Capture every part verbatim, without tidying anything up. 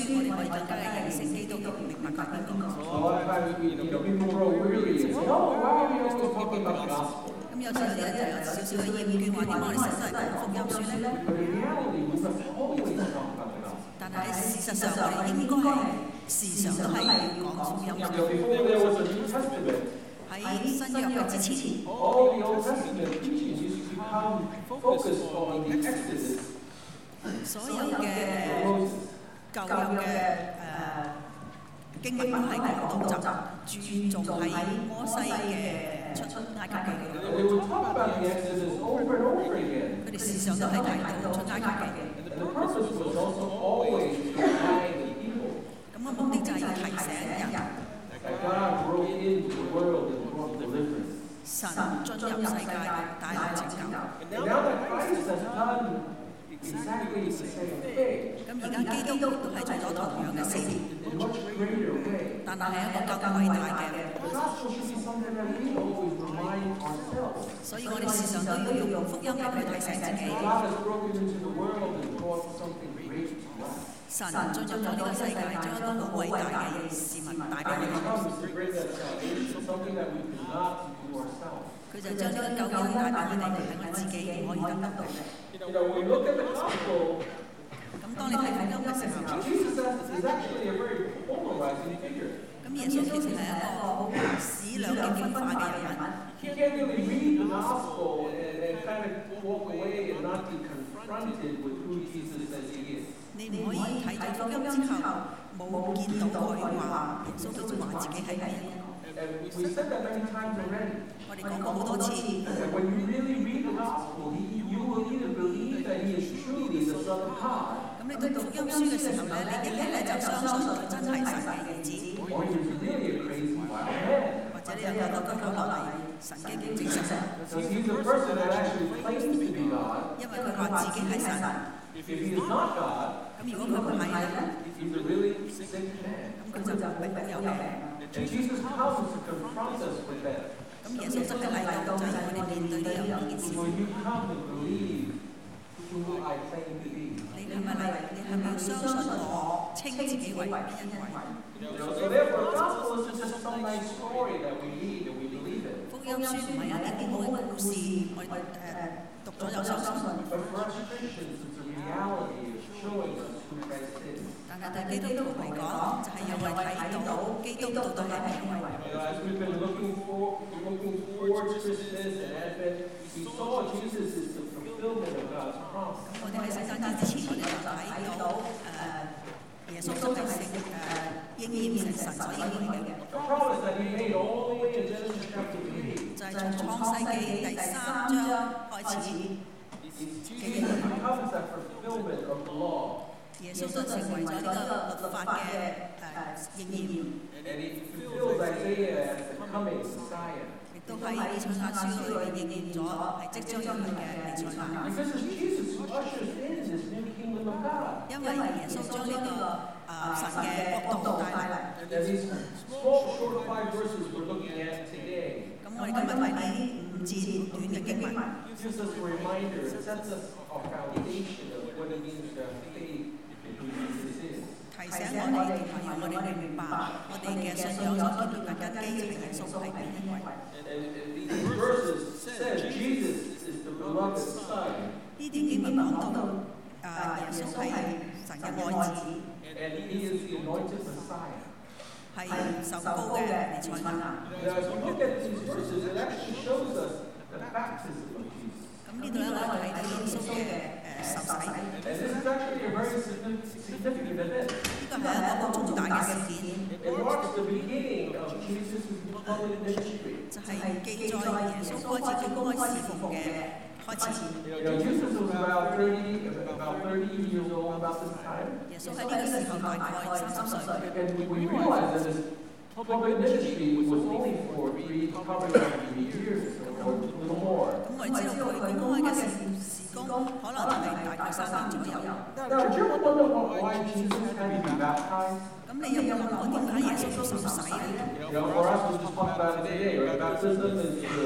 我哋可以更加嘅認識基督，明白佢邊個。 A lot of times, we, you know, people grow weary and say, "Oh, why are we always talking about the gospel?" 咁有時有啲人就有少少嘅厭倦，話點解我哋成日都係講福音書咧？ But in reality, we must always talk about the gospel. 但係事實上，我哋應該係時常都係要講福音。 You know, before there was a New Testament, 喺新約嘅之前， all the Old Testament teachings used to become focused on the Exodus. 所有嘅舊約嘅誒經文都係講到就注重喺摩西嘅出埃及記。 They would talk about the Exodus over and over again. 佢哋時常都係提到出埃及記。 And the purpose was also always to guide the people. 咁個目的就係要提醒人， That God broke into the world and brought deliverance. 神進入世界帶來拯救。 And now that Christ has done exactly the same thing, 咁而家基督都係做咗同樣嘅事， in a much greater way. 但係係一個更偉大嘅。 The gospel should be something that we always remind ourselves. 所以我哋時常都要用福音嚟去提醒自己。 God has broken into the world and brought something great to us. 神進入咗呢個世界，將一個好偉大嘅事物帶俾我 He 哋。 comes to bring us salvation, something that we cannot do ourselves. 佢就將呢個救恩帶俾我哋，係我自己唔可以得到嘅。 You know, when we look at the gospel, 咁當你睇福音嘅時候， Jesus is actually a very polarizing figure. 咁耶穌其實係一個好使兩極分化嘅人物。 You can't really read the gospel and, and kind of walk away and not be confronted with who Jesus says he is. 你唔可以睇咗福音之後，冇見到佢話耶穌基督話自己係邊一個。 And we said that many times already. 我哋講過好多次。 And when you really read the gospel, he, you will either believe that he is truly the Son of God, 咁你讀福音書嘅時候咧，你一係咧就相信佢真係神嘅兒子， or he is really a crazy wild man. 或者你又覺得佢可能係神經正常， So he's the person that actually claims to be God. 因為佢話自己係神。 If he is not God, 咁如果佢唔係咧， he's a really sick man. 咁佢就並冇有病。 And Jesus comes to confront us with that. 咁耶穌真係嚟到就係我哋面對呢樣呢件事。 Will you come to believe who I claim to be? 你係咪嚟？你係咪要相信我稱自己為邊一位？ You know, so therefore, the gospel isn't just some nice story that we read and we believe in. 福音書唔係一啲好嘅故事，我哋誒讀咗就相信。 But for us Christians, it's a reality of showing us who Christ is. 但係對基督徒嚟講，就係讓我哋睇到基督到底係邊一位。 You know, as we've been looking for, looking towards Christmas and Advent, we saw Jesus is the fulfillment of God's promise. 我哋喺聖誕節之前，我哋就睇到誒耶穌都係成誒應驗成神所應許嘅。 A promise that he made all the way in Genesis chapter three. 就係從創世記第三章開始嘅應 Jesus 驗。 becomes that fulfillment of the law. 耶穌就成為咗呢個律法嘅誒應驗， And he fulfills Isaiah as the coming Messiah. 亦都喺以賽亞書裏面應驗咗係即將要嚟嘅彌賽亞。 Because it's Jesus who ushers in this new kingdom of God. 因為耶穌將呢個誒神嘅國度帶嚟。 And these small, short five verses we're looking at today 咁我哋今日睇呢五節短嘅經文， gives us a reminder, it sets us a foundation of what it means to have faith in who Jesus is. 提醒我哋同埋讓我哋明白我哋嘅信仰所建立嘅根基就係耶穌係邊一位。 And, and these verses said Jesus is the beloved Son, 呢啲經文講到誒耶穌係神嘅愛子， and he is the anointed Messiah. 係受膏嘅彌賽亞。 Now, as we look at these verses, it actually shows us the baptism of Jesus. 咁呢度咧，我哋睇到耶穌嘅誒受洗， And this is actually a very significant event. 呢個係一個好重大嘅事件， It marks the beginning of Jesus' public ministry. 就係記載耶穌開始公開侍奉嘅開始。 You know, Jesus was about thirty, about thirty years old about this time. 耶穌喺呢個時候大概三十歲。 And we realize that his public ministry was only for three, probably three years or a little more. 咁我哋知道佢公開嘅事事工可能就係大概三年左右。 Now, did you ever wonder why Jesus had to be baptized? 咁你有冇諗過點解耶穌要受洗咧？ You know, for us, we just talked about it today, right? Baptism is the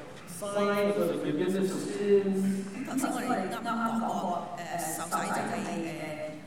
sign for the forgiveness of sins. 頭先我哋啱啱講過誒受洗就係誒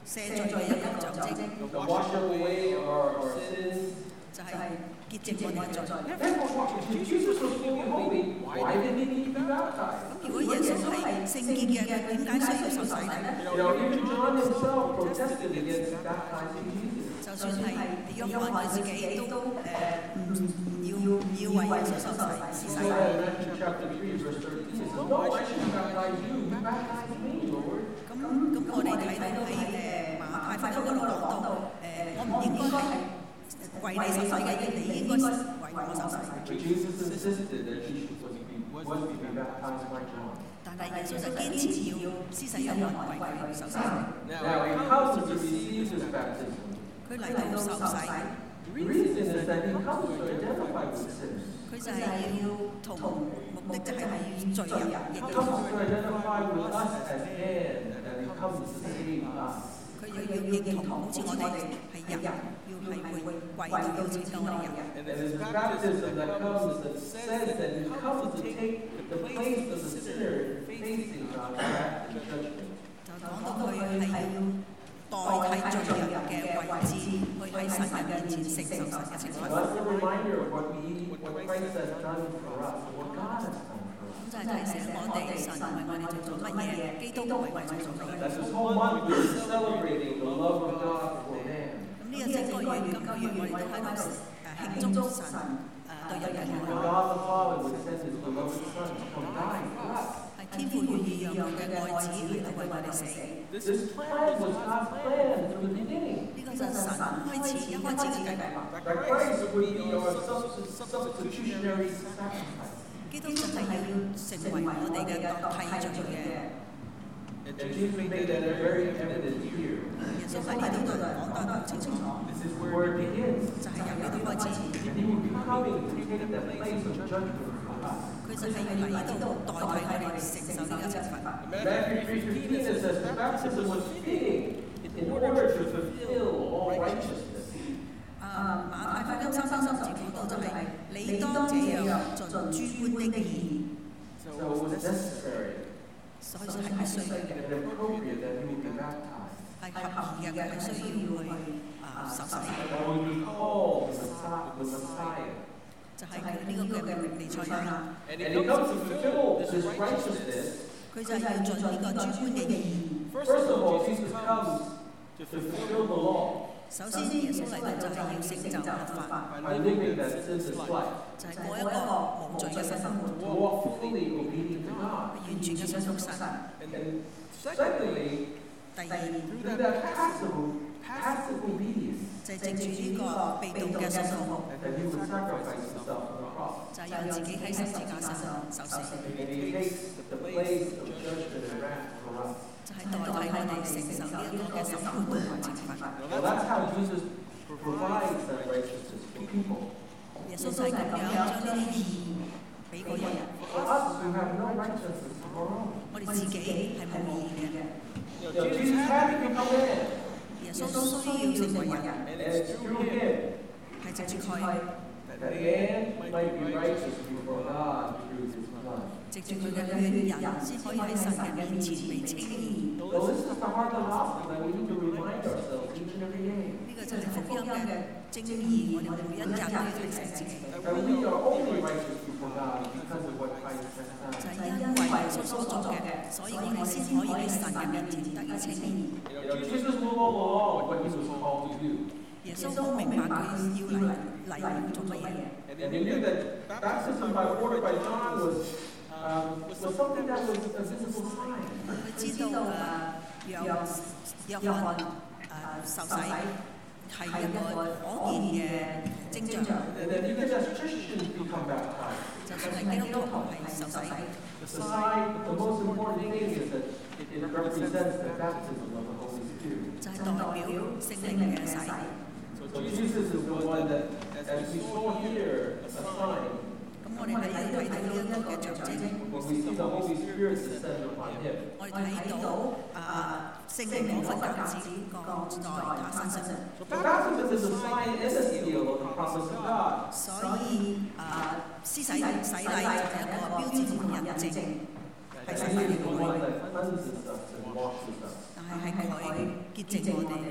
赦罪嘅一個象徵， to wash away our, our sins. 就係潔淨我哋嘅罪。 Therefore, if Jesus was fully holy, why did he need to be baptized? 咁如果耶穌係聖潔嘅，點解需要受洗呢？ You know, even John himself protested against baptizing Jesus. 就算係約翰佢自己都誒唔唔要唔要為耶穌受洗施 So 洗。 in Matthew chapter three, verse thirteen, it says, No, I should baptize you. You baptize me, Lord. 咁咁我哋睇到喺誒馬太福音嗰度講到誒，我唔應該係為你受洗嘅，你應該為我受洗。 But Jesus insisted that he was to be, was to be baptized by John. 但係耶穌就堅持要施洗約翰為佢受洗。 Now, he comes to receive his baptism. 佢嚟到受洗， The reason is that he comes to identify with sinners. 佢就係要同目的就係與罪人 He 認同。 comes to identify with us as men, and he comes to save us. 佢要要認同，好似我哋係人，要係會為到要拯救我哋人。 And it's baptism that comes that says that he comes to take the place of the sinner facing God's wrath and judgment. 就講到佢係要代替罪人嘅位置，去喺神人面前承受神嘅懲 So 罰。 that's a reminder of what we, what Christ has done for us, what God has done for us. 咁就係提醒我哋神為我哋做咗乜嘢，基督為我哋做咗乜嘢。 That's this whole month we're celebrating the love of God for man. 咁呢個整個月今個月我哋都喺度誒慶祝神誒對人嘅 And 愛， God the Father would send his beloved Son to come die for us. 係天父願意讓佢嘅愛子嚟到為我哋死。 This plan was God's plan from the beginning. 呢個就係神開始一開始嘅計劃。 That Christ would be our subst- substitutionary sacrifice. 基督就係要成為我哋嘅替罪嘅。 And Jesus made that very evident here. 耶穌喺呢度就講得好清楚， This is where it begins. 就係由呢度開始， And he would be coming to take that place of judgment for us. 佢就係要嚟呢度代替我哋承受呢個懲罰。 Matthew three fifteen it says the baptism was fitting in order to fulfill all righteousness. 啊，馬太福音三三十節講到就係你當這樣盡諸般的義， So it was necessary 所以係必須嘅， and appropriate that he would be baptized. 係合宜嘅，係需要去啊受洗， That would be called the Messiah. The Messiah. 就係佢呢個嘅彌賽亞， And he comes to fulfill this righteousness. 佢就係要盡呢個諸般嘅義。 First of all, Jesus comes to fulfill the law 首先，耶穌嚟到就係要成就律法， by living that sinless life, 就係過一個無罪嘅生活， to walk fully obedient to God. 完全嘅信服神。 And secondly, 第二 through that passive, passive obedience, 就係藉住呢個被動嘅信服， that he would sacrifice himself on the cross. 就係讓自己喺十字架上受死， And he takes the place of judgment and wrath for us. 就係代替我哋承受呢一個嘅審判同埋懲罰。 Well, that's how Jesus provides that righteousness for people. 耶穌就係咁樣將呢啲義俾個人， For us who have no righteousness of our own. 我哋自己係冇義嘅。 You know, Jesus had to become man, 耶穌需要成為人， and it's through him 係藉住佢， that man might be righteous before God through his blood. 藉住佢嘅血，人先可以喺神嘅面前被稱義。 So this is the heart of the gospel that we need to remind ourselves each and every day. 呢個就係福音嘅精義，我哋每一日都要提醒自己， That we are only righteous before God because of what Christ has 就 done. 係因為耶穌所做嘅，所以我哋先可以喺神嘅面前得以稱義。 You know, Jesus knew all along what he was called to do. 耶穌都明白佢要嚟嚟要做乜嘢。 And he knew that baptism by water by John was, um, was something that was a visible sign. 佢知道誒約約翰誒受洗係一個可見嘅徵象， And that even as Christians become baptized, 就算係基督徒係受洗， the sign, the most important thing is that it represents the baptism of the Holy Spirit. 就係代表聖靈嘅洗。 So Jesus is the one that, as we saw here, a sign, 咁我哋喺呢度睇到呢一個嘅象徵， when we see the Holy Spirit descend upon him. 我哋睇到啊聖靈嗰份鴿子降在他身上， So baptism is a sign and a seal of the promise of God. 所以啊施洗洗禮就係一個標誌同埋印證，係 And 神 he 嘅 is the 愛。 one that cleanses us and washes us. 但係係佢潔淨我哋。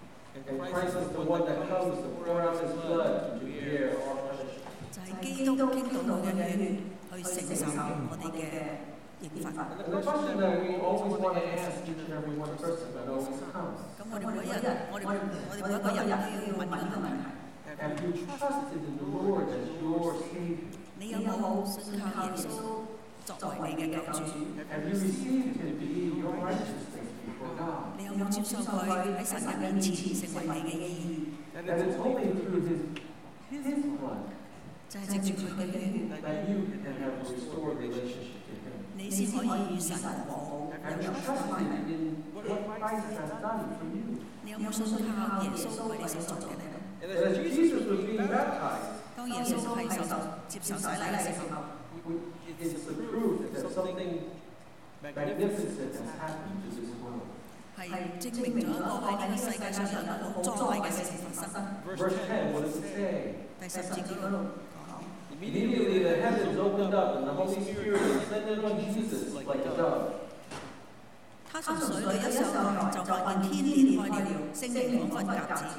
And Christ is the one that comes to pour out his blood to bear our punishment. 就係基督傾倒佢嘅血去承受我哋嘅刑罰。 And the question that we always want to ask each and every one person that always comes, 咁我哋每一日，我哋我哋每一個人都要問呢個問題： have you trusted in the Lord as your Savior? 你有冇信靠耶穌作為你嘅救主？ Have you received him to be your righteousness before God? 你有冇接受佢喺神嘅面前成為你嘅義？ That it's only through his, his blood 就係藉住佢嘅血， that you can have a restored relationship to him. 你先可以與神和好， Have 有 you 關係。 trusted in what Christ has done for you? 你有冇信靠耶穌為你所做嘅呢？ And as Jesus was being baptized, 當耶穌係受接受洗禮嘅時候， it's the proof that something magnificent has happened to this world. 係證明咗一個喺呢個世界上有一個好壯麗嘅事情發生。 Verse ten, what does it say? 第十節嗰度講。 Immediately the heavens opened up and the Holy Spirit descended on Jesus like a dove. 他從水裏一上來，就看見天裂開了，聖靈彷彿鴿子。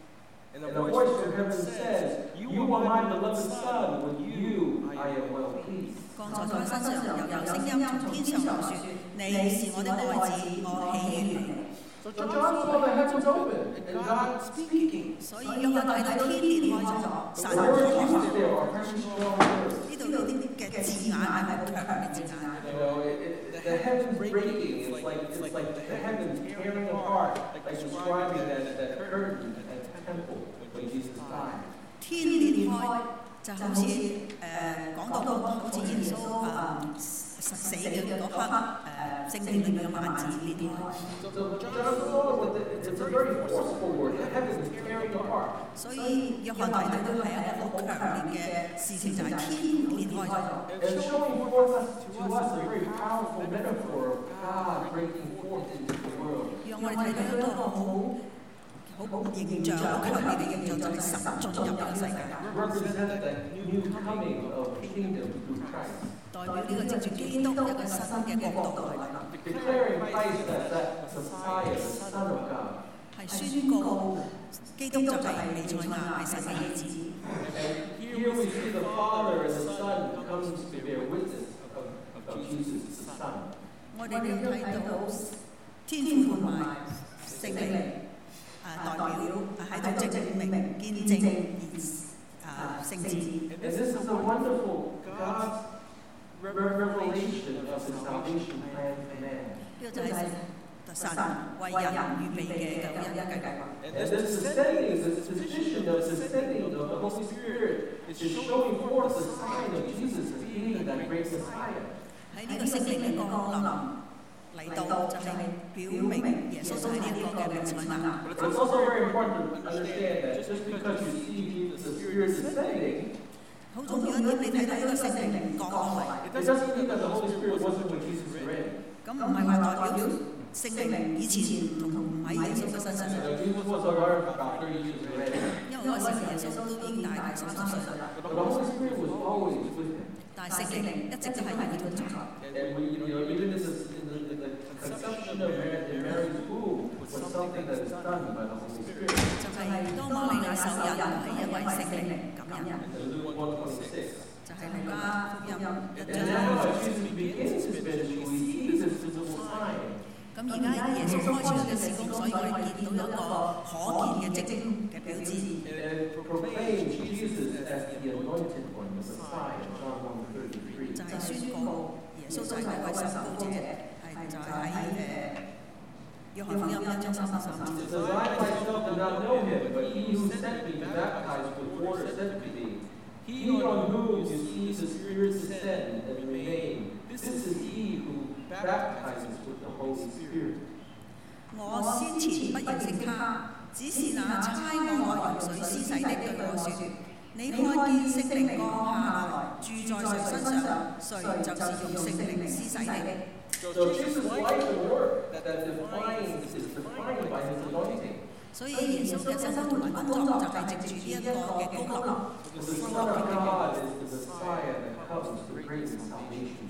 And a voice from heaven says, You are my beloved Son, with you I am well pleased. 降在他身上又有聲音從天上來說：你是我的愛子，我喜悅你。 So John saw the heavens open and God speaking. 所以約翰睇到天裂開咗， The 神 words 講 used 話。 there are very strong words. 呢度呢啲嘅字眼係好強嘅字眼。 You know, it, it, the heavens breaking is like it's like the heavens tearing apart, like describing that, that curtain at the temple when Jesus died. 天裂開就好似誒講到個好似耶穌誒死嘅嗰刻誒聖殿裏面嘅幔子裂開。 So, so John saw that it's a very forceful word. The heavens tearing apart. 所以約翰睇到係一個好強烈嘅事情，就係天裂開咗。 And showing forth us, to us a very powerful metaphor of God breaking forth into the world. 讓我哋睇到一個好好形象、好強烈嘅形象，就係神進入呢個世界， Represent the new coming of the kingdom through Christ. 代表呢個藉住基督一個新嘅國度來臨， Declaring Christ as that Messiah, the Son of God. 係宣告基督就係彌賽亞，係神嘅兒子。 And here we see the Father and the Son comes to bear witness of, of Jesus, the Son. 我哋要睇到天父同埋聖靈誒代表喺度證明見證而誒聖子。 And this is a wonderful God's revelation of His salvation plan for man. 呢個就係神為人預備嘅救恩計劃。 And this descending, this position of descending of the Holy Spirit is showing forth the sign of Jesus as being that great Messiah. 喺呢個聖靈嘅降臨嚟到，就係表明耶穌就係呢一個嘅彌賽亞。 But it's also very important to understand that just because you see the Spirit descending, 好重要一點，你睇到呢個聖靈降落嚟， it doesn't mean that the Holy Spirit wasn't when Jesus reigns. 咁唔係話代表聖靈以前同唔喺耶穌嘅身上， You know, Jesus was on earth about thirty years already. 因為嗰時耶穌都已經大概三十歲啦。 But the Holy Spirit was always with him. 但係聖靈一直都係與佢同在。 And we, you know, even this is in the, in the conception of Mary, in Mary's womb was something that is done by the Holy Spirit. 就係當瑪利亞受孕係因為聖靈感人， In Luke one twenty-six. 就係路加福音一 And 章。 now as Jesus begins his ministry, we see this visible sign. 咁而家耶穌開始佢嘅事工，所以我哋見到一個可見嘅跡嘅表誌。 And it proclaims Jesus as the anointed one, the Messiah, John one thirty-three. 就係宣告耶穌就係嗰位受膏者，係就係喺誒約翰福音一章三十三 It 節。 says, I myself did not know him, but he who sent me to baptize with water said to me, He on whom you see the Spirit descend and remain, this is he who baptizes with the Holy Spirit. 我先前不認識他，只是那差我來用水施洗的對我說：你看見聖靈降下來，住在誰身上，誰就是用聖靈施洗的。 So Jesus' life and work that, that defines, is defined by his anointing. 所以耶穌嘅生活同埋工作就係藉住呢一個嘅膏立。 The Son of God is the Messiah that comes to bring salvation to the world.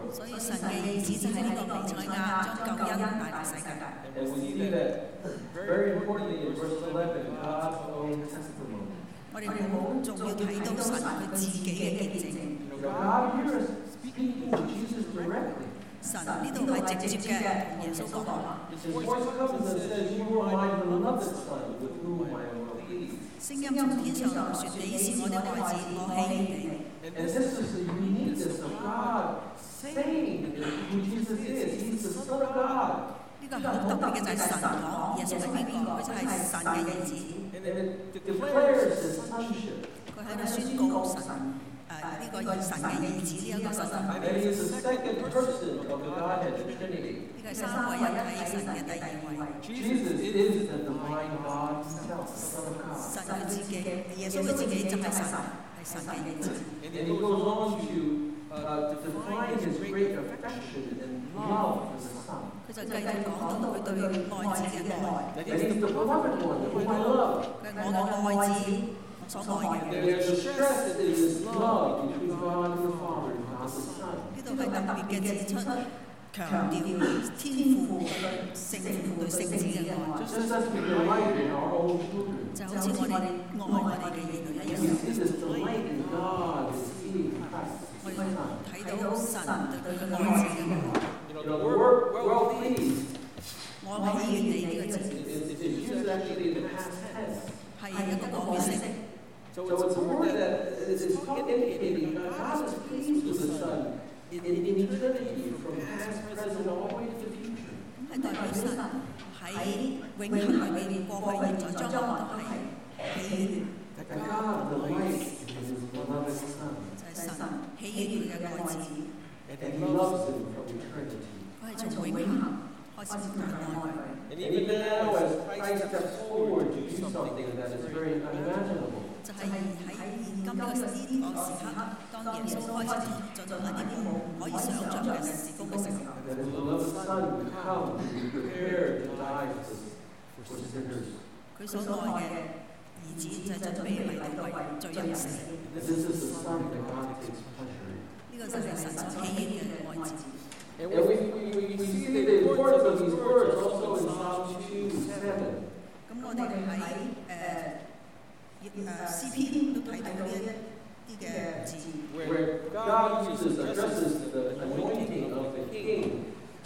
所以神嘅兒子就係呢個彌賽亞，將救恩帶嚟世界。 And we see that very importantly in verse eleven, God's own testimony. 我哋好仲要睇到神佢自己嘅見證。 You know, God here is speaking to Jesus directly. 神呢度係直接嘅同耶穌講話。 His voice comes and says, "You are my beloved son, with whom I am well pleased." 聲音從天上來說：你是我的愛子，我喜悅你。 And this is the uniqueness of God saying who Jesus is. He's the Son of God. 呢個好特別嘅就係神講耶穌係邊個？佢就係神嘅兒子。 And it declares his sonship. 佢喺度宣告神誒呢個神嘅兒子呢一個身份。 And he is the second person of the Godhead Trinity. 呢個係三位一體神嘅第二位。 Jesus is the divine God himself, the Son of God. 神佢自己，耶穌佢自己就係神，係神嘅兒子。 And he goes on to uh, define his great affection and love for the Son. 佢就繼續講到佢對愛子嘅愛。 That he's the beloved one, whom I love. 佢係我嘅愛子，我所愛 And 嘅。 there's a stress that there is love between God the Father and God the Son. 呢度係特別嘅指出，強調天父對聖父對聖子嘅愛， Just as we delight in our own children. 就好似我哋愛我哋嘅兒女一 We 樣。 see this delight in God is seeing Christ, 我 his 哋 Son. 睇到神對佢嘅愛子嘅愛。 You know, the word well pleased 我喜悅你呢個字 is, is used actually in the past tense. 係一個過去式， So it's a word that is, is indicating that God is pleased with the Son in, in eternity, from past, present, all the way to the future. 係代表神喺永恆裏邊，過去、現在、將來都係喜悅， That God delights in his beloved Son, 就係神喜悅佢嘅愛子， and he loves him from eternity. 佢係從永恆開始對佢愛佢。 And even now, as Christ steps forward to do something that is very unimaginable, 就係喺現今呢個呢個時刻，當耶穌開始進行一啲冇可以想像嘅事工嘅時候， that his beloved Son would come to be prepared to die for, for sinners. 佢所愛嘅兒子就係準備嚟到為罪人死。 This is the Son that God takes pleasure in. 呢個就係神所喜悅嘅愛子。 And we, we, we, we see the importance of these words also in Psalm two seven. 咁我哋喺誒誒詩篇都睇到呢一啲嘅字， Where God uses, addresses the anointing of the king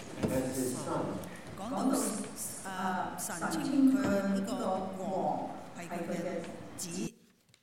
as his son. 講到誒神稱佢呢個王係佢嘅子。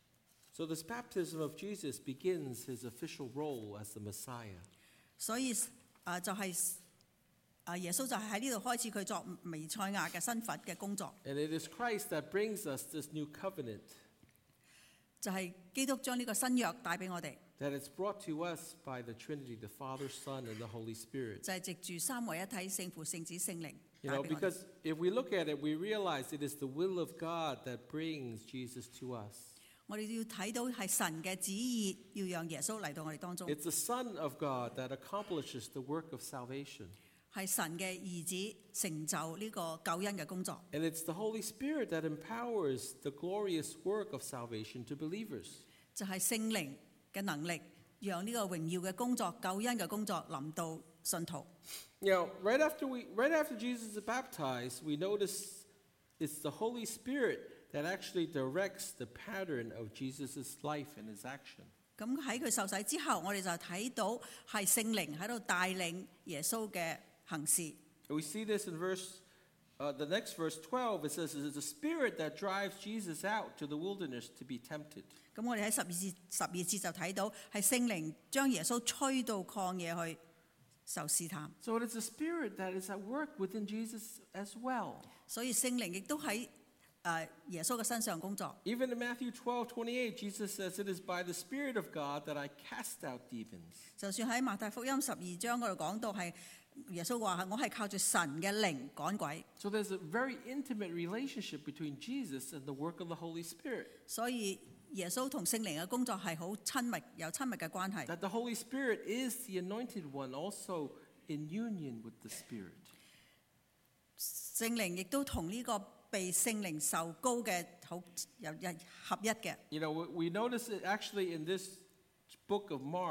So this baptism of Jesus begins his official role as the Messiah. 所以誒、呃、就係、是、誒耶穌就係喺呢度開始佢作彌賽亞嘅身份嘅工作， And it is Christ that brings us this new covenant 就係基督將呢個新約帶俾我哋， that is brought to us by the Trinity, the Father, Son, and the Holy Spirit. 就係藉住三位一體聖父、聖子、聖靈 You 帶 know, 俾我哋。 because if we look at it, we realize it is the will of God that brings Jesus to us. 我哋要睇到係神嘅旨意，要讓耶穌嚟到我哋當中， It's the Son of God that accomplishes the work of salvation. 係神嘅兒子成就呢個救恩嘅工作。 And it's the Holy Spirit that empowers the glorious work of salvation to believers. 就係聖靈嘅能力，讓呢個榮耀嘅工作、救恩嘅工作臨到信徒。 You know, right after we, right after Jesus is baptized, we notice it's the Holy Spirit that actually directs the pattern of Jesus' life and his action. 咁喺佢受洗之後，我哋就睇到係聖靈喺度帶領耶穌嘅行事。 We see this in verse, uh, the next verse twelve. It says, "It's the Spirit that drives Jesus out to the wilderness to be tempted." 咁我哋喺十二節十二節就睇到係聖靈將耶穌吹到曠野去受試探。 So it is the Spirit that is at work within Jesus as well. 所以聖靈亦都喺誒耶穌嘅身上工作。 Even in Matthew twelve twenty-eight, Jesus says, "It is by the Spirit of God that I cast out demons." 就算喺馬太福音十二章嗰度講到係耶穌話：我係靠住神嘅靈趕鬼。 So there's a very intimate relationship between Jesus and the work of the Holy Spirit. 所以耶穌同聖靈嘅工作係好親密，有親密嘅關係。 That the Holy Spirit is the anointed one, also in union with the Spirit. 聖靈亦都同呢個被聖靈受膏嘅好有一合一嘅。 You know, we we notice it actually in this book of Mark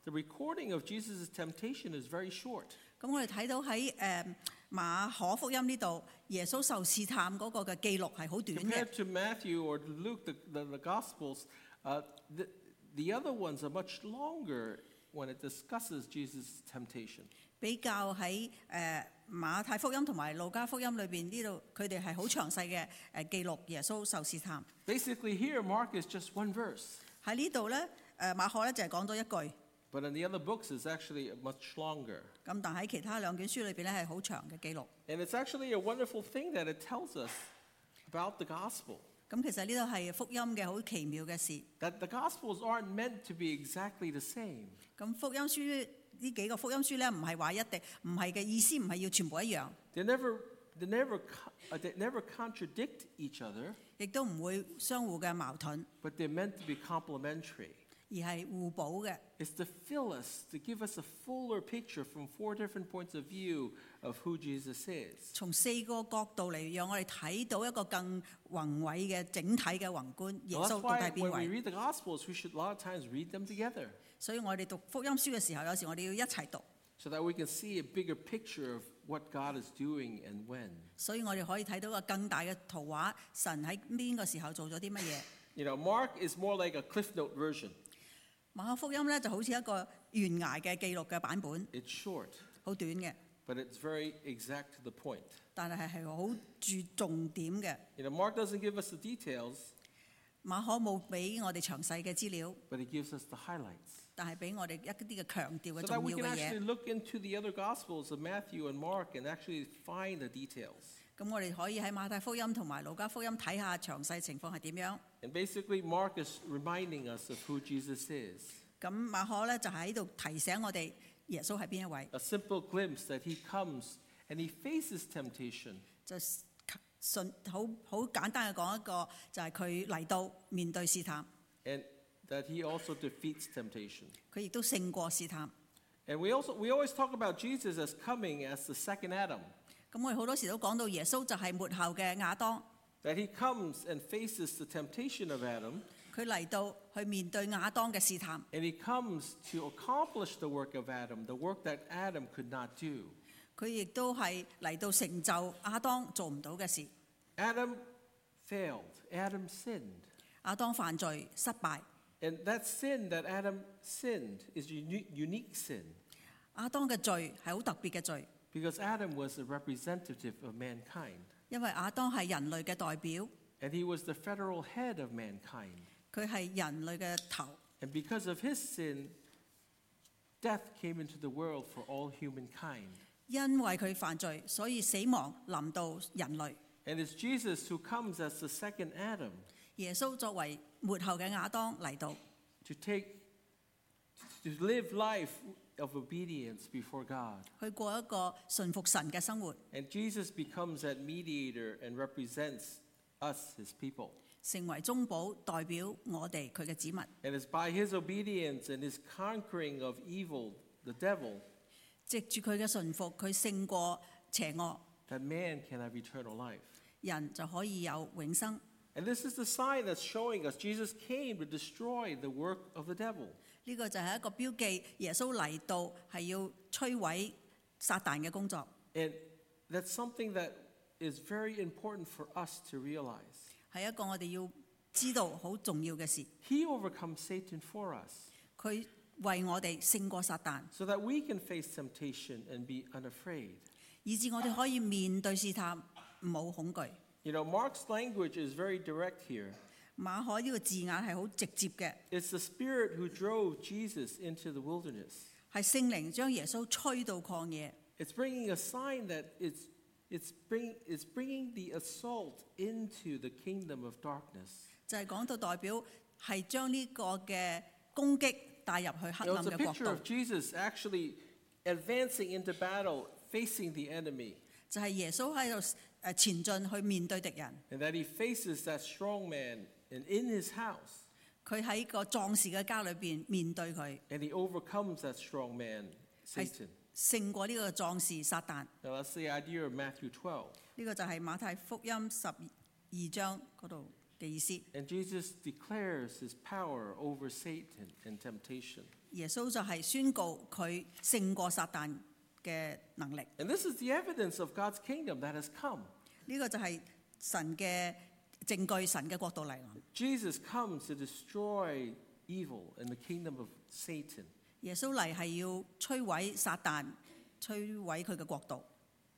the recording of Jesus' temptation is very short. 咁我哋睇到喺誒、呃、馬可福音呢度，耶穌受試探嗰個嘅記錄係好短嘅。 Compared to Matthew or Luke, the, the, the Gospels, uh, the, the other ones are much longer when it discusses Jesus' temptation. 比較喺誒、呃、馬太福音同埋路加福音裏邊呢度，佢哋係好詳細嘅誒記錄耶穌受試探。 Basically, here Mark is just one verse, 喺呢度咧，誒、呃、馬可咧就係講咗一句， but in the other books it's actually much longer. 咁但喺其他兩卷書裏邊咧係好長嘅記錄。 And it's actually a wonderful thing that it tells us about the gospel. 咁其實呢度係福音嘅好奇妙嘅事。 That the gospels aren't meant to be exactly the same. 咁福音書呢幾個福音書咧，唔係話一定，唔係嘅意思，唔係要全部一樣， They never, they never, co- uh, they never contradict each other, 亦都唔會相互嘅矛盾， but they're meant to be complementary. 而係互補嘅。 It's to fill us, to give us a fuller picture from four different points of view of who Jesus is. 從四個角度嚟，讓我哋睇到一個更宏偉嘅整體嘅宏觀，耶 Well, 穌 that's 到 why 底邊 when we 位？ read the Gospels, we should a lot of times read them together 所以我哋讀福音書嘅時候，有時我哋要一齊讀， so that we can see a bigger picture of what God is doing and when. 所以我哋可以睇到一個更大嘅圖畫，神喺邊個時候做咗啲乜嘢。 You know, Mark is more like a Cliff Note version. 馬可福音咧就好似一個懸崖嘅記錄嘅版本， It's short, 好短嘅， but it's very exact to the point. 但係係好注重點嘅。 You know, Mark doesn't give us the details, 馬可冇俾我哋詳細嘅資料， but he gives us the highlights. 但係俾我哋一啲嘅強調嘅 So that 重 we 要 can 嘅 actually 嘢。 look into the other Gospels of Matthew and Mark and actually find the details. 咁我哋可以喺馬太福音同埋路加福音睇下詳細情況係點樣。 And basically, Mark is reminding us of who Jesus is. 咁馬可咧就喺度提醒我哋耶穌係邊一位， A simple glimpse that he comes and he faces temptation. 就順好好簡單嘅講一個，就係佢嚟到面對試探， And that he also defeats temptation. 佢亦都勝過試探。 And we also we always talk about Jesus as coming as the second Adam. 咁我哋好多時都講到耶穌就係末後嘅亞當， That he comes and faces the temptation of Adam, 佢嚟到去面對亞當嘅試探， and he comes to accomplish the work of Adam, the work that Adam could not do. 佢亦都係嚟到成就亞當做唔到嘅事。 Adam failed. Adam sinned. 亞當犯罪失敗， And that sin that Adam sinned is a uni- unique sin 亞當嘅罪係好特別嘅罪， because Adam was a representative of mankind. 因為亞當係人類嘅代表， And he was the federal head of mankind. 佢係人類嘅頭。 And because of his sin, death came into the world for all humankind. 因為佢犯罪，所以死亡臨到人類。 And it's Jesus who comes as the second Adam 耶穌作為末後嘅亞當嚟到， to take, to live life of obedience before God. 去過一個順服神嘅生活， And Jesus becomes that mediator and represents us, his people. 成為中保，代表我哋佢嘅子民。 And it's by his obedience and his conquering of evil, the devil, 藉住佢嘅順服，佢勝過邪惡， that man can have eternal life. 人就可以有永生。 And this is the sign that's showing us Jesus came to destroy the work of the devil. 呢個就係一個標記，耶穌嚟到係要摧毀撒旦嘅工作， And that's something that is very important for us to realize. 係一個我哋要知道好重要嘅事。 He overcomes Satan for us 佢為我哋勝過撒旦， so that we can face temptation and be unafraid. 以致我哋可以面對試探，冇恐懼。 You know, Mark's language is very direct here. 馬可呢個字眼係好直接嘅， It's the Spirit who drove Jesus into the wilderness. 係聖靈將耶穌吹到曠野， It's bringing a sign that it's, it's, bring, it's bringing the assault into the kingdom of darkness. 就係講到代表係將呢個嘅攻擊帶入去黑 It 暗 was a 嘅國 picture 度， of Jesus actually advancing into battle, facing the enemy, 就係耶穌喺度誒前進去面對敵人。 and that he faces that strong man and in his house, 佢喺個壯士嘅家裏邊面對佢， and he overcomes that strong man, 係 Satan. 勝過呢個壯士撒旦。 Now that's the idea of Matthew twelve. 呢個就係馬太福音十二章嗰度嘅意思。 And Jesus declares his power over Satan and temptation. 耶穌就係宣告佢勝過撒旦嘅能力。 And this is the evidence of God's kingdom that has come. 呢個就係神嘅證據，神嘅國度嚟臨。 Jesus comes to destroy evil and the kingdom of Satan. 耶穌嚟係要摧毀撒旦，摧毀佢嘅國度。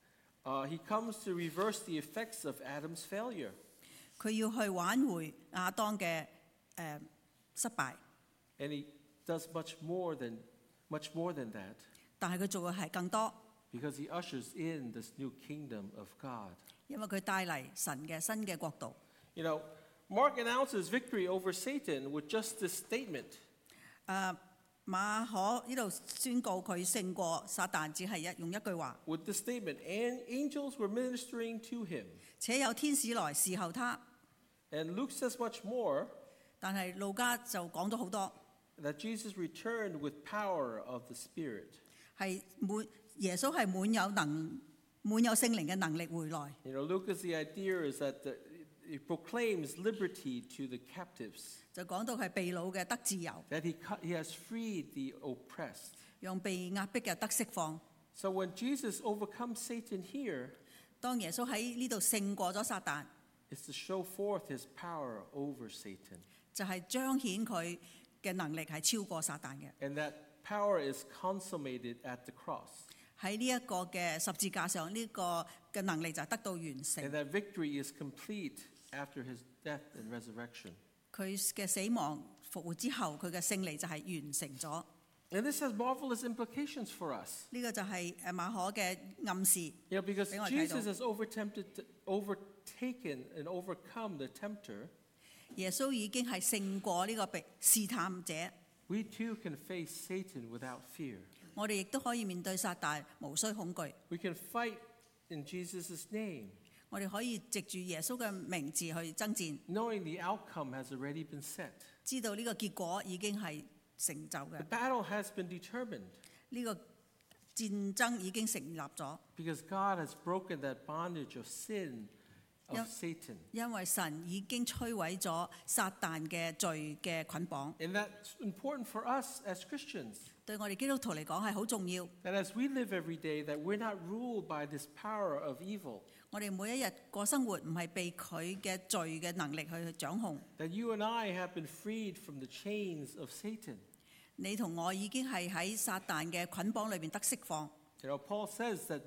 Uh, he comes to reverse the effects of Adam's failure. 佢要去挽回亞當嘅誒、呃、失敗， And he does much more than, much more than that, 但係佢做嘅係更多， because he ushers in this new kingdom of God. 因為佢帶嚟神嘅新嘅國度。 You know, Mark announces victory over Satan with just this statement. 誒、馬可呢度宣告佢勝過撒旦，只係一用一句話， With this statement, and angels were ministering to him. 且有天使來侍候他。 And Luke says much more, 但係路加就講咗好多， that Jesus returned with power of the Spirit. 係滿耶穌係滿有能滿有聖靈嘅能力回來。 You know, Lucas, the idea is that the, it proclaims liberty to the captives, 就講到係被擄嘅得自由， that he, cut- he has freed the oppressed. 讓被壓迫嘅得釋放。 So when Jesus overcomes Satan here, 當耶穌喺呢度勝過咗撒旦， it's to show forth his power over Satan. 就係彰顯佢嘅能力係超過撒旦嘅。 And that power is consummated at the cross. 喺呢一個嘅十字架上，呢、個嘅能力就得到完成。 And that victory is complete after his death and resurrection. 佢嘅死亡復活之後，佢嘅勝利就係完成咗。 And this has marvelous implications for us. 呢、個就係誒馬可嘅暗示。 You know, because 俾我哋睇到。 Jesus has overtempted, overtaken and overcome the tempter, 耶穌已經係勝過呢個被試探者， we too can face Satan without fear. 我哋亦都可以面對撒旦，無需恐懼。 We can fight in Jesus' name, 我哋可以藉住耶穌嘅名字去爭戰， knowing the outcome has already been set. 知道呢個結果已經係成就 The 嘅。 battle has been determined 呢、個戰爭已經成立咗， because God has broken that bondage of sin of Yep. Satan. 因為神已經摧毀咗撒旦嘅罪嘅捆綁。 And that's important for us as Christians. 對我哋基督徒嚟講係好重要。 That as we live every day, that we're not ruled by this power of evil. 我哋每一日過生活唔係被佢嘅罪嘅能力去掌控。 That you and I have been freed from the chains of Satan. 你同我已經係喺撒旦嘅捆綁裏邊得釋放。 You know, Paul says that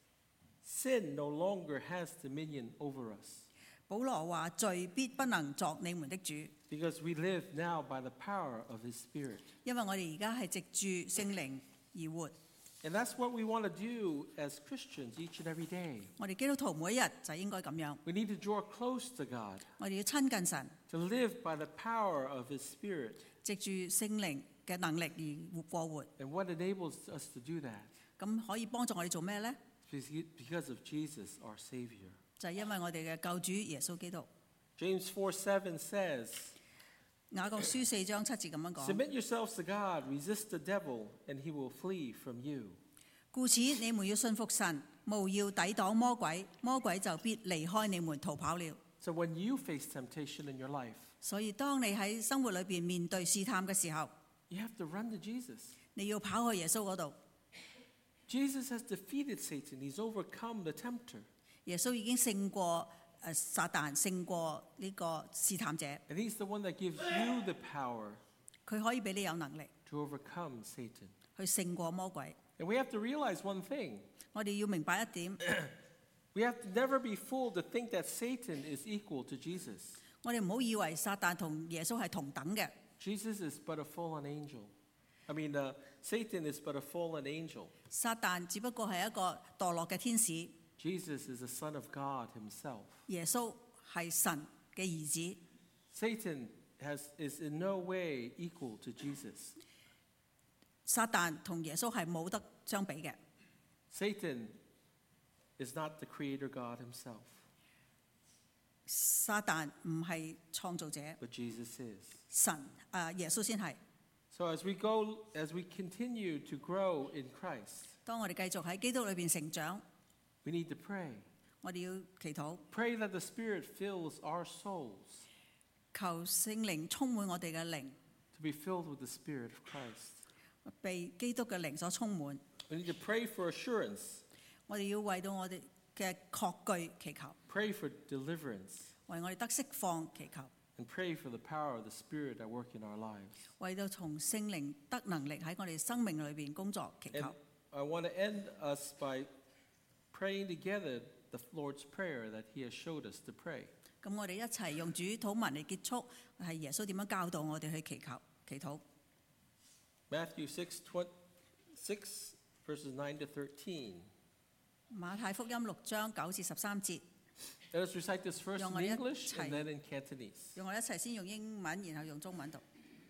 sin no longer has dominion over us 保羅話：罪必不能作你們的主， because we live now by the power of his Spirit. 因為我哋而家係藉住聖靈而活。 And that's what we want to do as Christians each and every day. 我哋基督徒每一日就應該咁樣， We need to draw close to God, 我哋要親近神， to live by the power of his Spirit. 藉住聖靈嘅能力而活過活。 And what enables us to do that? 咁可以幫助我哋做咩呢？ Because of Jesus, our Savior. 就係因為我哋嘅救主耶穌基督。 James four seven says, 雅各書四章七節咁樣講： Submit yourselves to God, resist the devil, and he will flee from you. 故此你們要信服神，務要抵擋魔鬼，魔鬼就必離開你們逃跑了。 So when you face temptation in your life, 所以當你喺生活裏邊面對試探嘅時候， you have to run to Jesus. 你要跑去耶穌嗰度。 Jesus has defeated Satan. He's overcome the tempter. 耶穌已經勝過誒撒旦，勝過呢個試探者。 And he's the one that gives you the power 佢可以俾你有能力 to overcome Satan. 去勝過魔鬼。 And we have to realize one thing. 我哋要明白一點， We have to never be fooled to think that Satan is equal to Jesus. 我哋唔好以為撒旦同耶穌係同等嘅。 Jesus is but a fallen angel. I mean, uh, Satan is but a fallen angel. 撒旦只不過係一個墮落嘅天使， Jesus is the Son of God himself. 耶穌係神嘅兒子。 Satan has, is in no way equal to Jesus. 撒旦同耶穌係冇得相比嘅。 Satan is not the creator God himself, 撒旦唔係創造者， but Jesus is. 神誒、呃、耶穌先係。 So as we go, as we continue to grow in Christ, 當我哋繼續喺基督裏邊成長， we need to pray. 我哋要祈禱， Pray that the Spirit fills our souls 求聖靈充滿我哋嘅靈， to be filled with the Spirit of Christ. 被基督嘅靈所充滿。 We need to pray for assurance, 我哋要為到我哋嘅確據祈求， pray for deliverance, 為我哋得釋放祈求， and pray for the power of the Spirit at work in our lives. 為到從聖靈得能力喺我哋生命裏邊工作祈 And 求。 I want to end us by praying together the Lord's Prayer that He has showed us to pray. 咁我哋一齊用主禱文嚟結束，係耶穌點樣教導我哋去祈求祈禱。 Matthew six, six verses nine to thirteen. 馬太福音六章九至十三節， Let us recite this first 讓 in 我哋一 English 齊 and then in Cantonese. 用我哋一齊先用英文，然後用中文讀。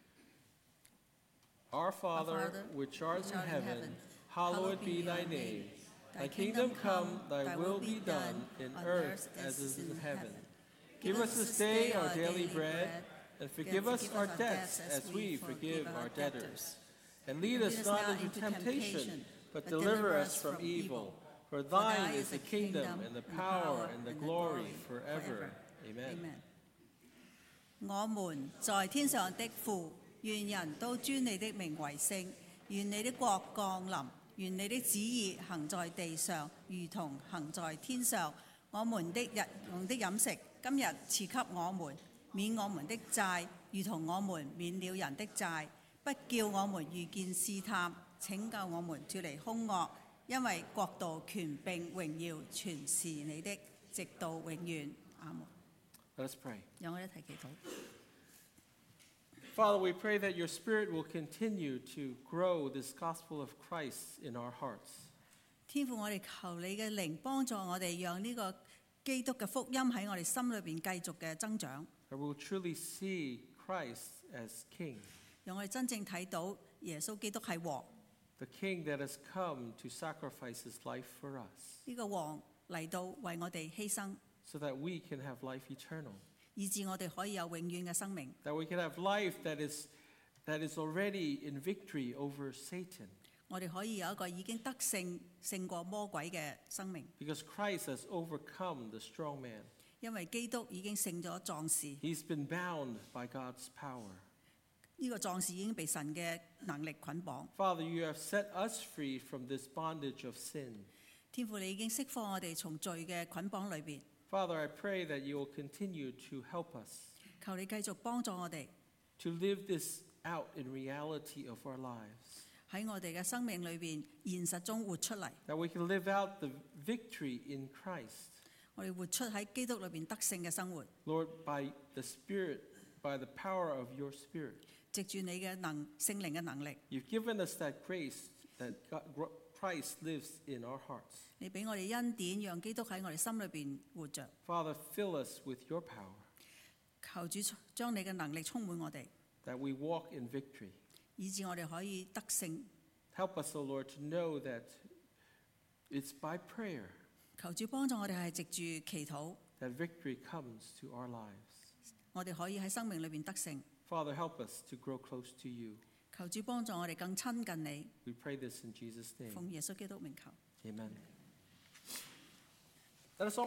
Our Father, Father, which art which in art in heaven, heaven, hallowed be thy name. Thy kingdom come, thy will be done, in earth as it is in heaven. Give us this day our daily bread, and forgive us our debts as we forgive our debtors. And lead us not into temptation, but deliver us from evil. For thine is the kingdom, and the power, and the glory forever. Amen. 我們在天上的父，願人都尊你的名為聖，願你的國降臨，願你的旨意行在地上，如同行在天上。我們的日用的飲食，今日賜給我們，免我們的債，如同我們免了人的債，不叫我們遇見試探，拯救我們脱離兇惡，因為國度、權柄、榮耀全是你的，直到永遠。阿門。 Let us pray. 讓我哋一齊祈禱。 Father, we pray that your Spirit will continue to grow this gospel of Christ in our hearts. 天父，我哋求你嘅靈幫助我哋，讓呢個基督嘅福音喺我哋心裏邊繼續嘅增長， That we will truly see Christ as King, 讓我哋真正睇到耶穌基督係王， the King that has come to sacrifice his life for us, 呢個王嚟到為我哋犧牲， so that we can have life eternal, 以致我哋可以有永遠嘅生命， that we can have life that is, that is already in victory over Satan, 我哋可以有一個已經得勝勝過魔鬼嘅生命， because Christ has overcome the strong man. 因為基督已經勝咗壯士， He's been bound by God's power. 呢個壯士已經被神嘅能力捆綁。 Father, you have set us free from this bondage of sin. 天父，你已經釋放我哋從罪嘅捆綁裏邊， Father, I pray that you will continue to help us 求你繼續幫助我哋 to live this out in reality of our lives, 喺我哋嘅生命裏邊現實中活出嚟。 that we can live out the victory in Christ. 我哋活出喺基督裏邊得勝嘅生活， Lord, by the Spirit, by the power of your Spirit, 藉住你嘅能聖靈嘅能力， you've given us that grace that God, Christ lives in our hearts. 你俾我哋恩典，讓基督喺我哋心裏邊活着。 Father, fill us with your power, 求主將你嘅能力充滿我哋， that we walk in victory. 以致我哋可以得勝。 Help us, O Lord, to know that it's by prayer 求主幫助我哋係藉住祈禱， that victory comes to our lives. 我哋可以喺生命裏邊得勝。 Father, help us to grow close to you. 求主幫助我哋更親近你， We pray this in Jesus' name. 奉耶穌基督名求。 Amen. Let us all